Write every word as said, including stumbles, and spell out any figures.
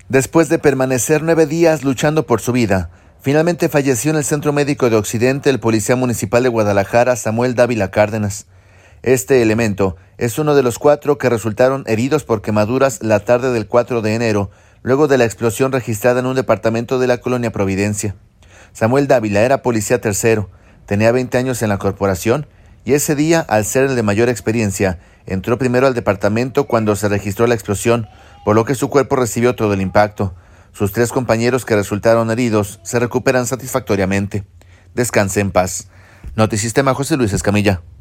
Después de permanecer nueve días luchando por su vida, finalmente falleció en el Centro Médico de Occidente el policía municipal de Guadalajara, Samuel Dávila Cárdenas. Este elemento es uno de los cuatro que resultaron heridos por quemaduras la tarde del cuatro de enero, luego de la explosión registrada en un departamento de la colonia Providencia. Samuel Dávila era policía tercero, tenía veinte años en la corporación y ese día, al ser el de mayor experiencia, entró primero al departamento cuando se registró la explosión, por lo que su cuerpo recibió todo el impacto. Sus tres compañeros que resultaron heridos se recuperan satisfactoriamente. Descanse en paz. Notisistema, José Luis Escamilla.